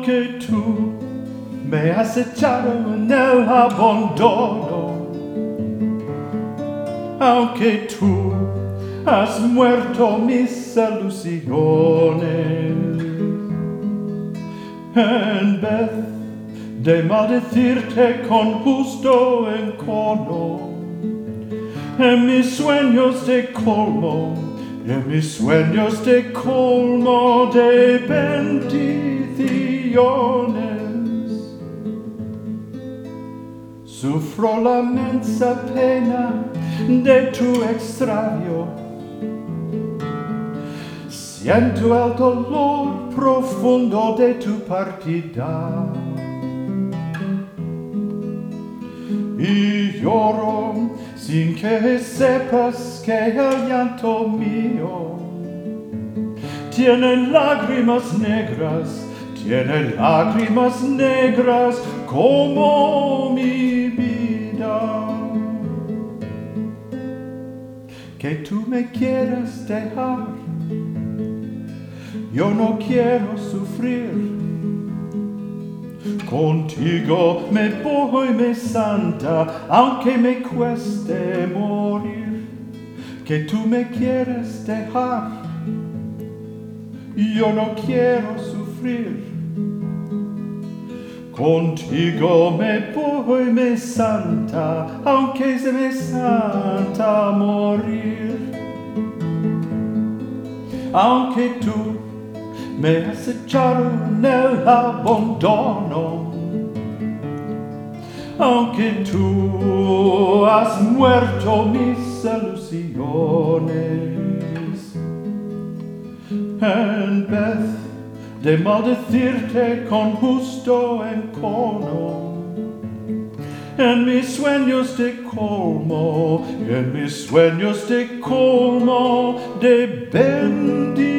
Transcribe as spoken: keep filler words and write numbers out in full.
Aunque tu me has echado en el abandono, aunque tú has muerto mis ilusiones, en vez de maldecirte con justo encono, en mis sueños te colmo, en mis sueños te colmo de bendiciones. Sufro la inmensa pena de tu extraño, siento el dolor profundo de tu partida y lloro sin que sepas que el llanto mío tiene lágrimas negras, tiene lágrimas negras como mi vida. Que tú me quieras dejar, yo no quiero sufrir. Contigo me voy, mi santa, aunque me cueste morir. Que tú me quieres dejar, yo no quiero sufrir. Contigo me voy, mi santa, aunque se me santa morir. Aunque tú me has echado en el abandono, aunque tú has muerto mis ilusiones, en vez de maldecirte con justo encono, en mis sueños te colmo, en mis sueños te colmo de bendiciones.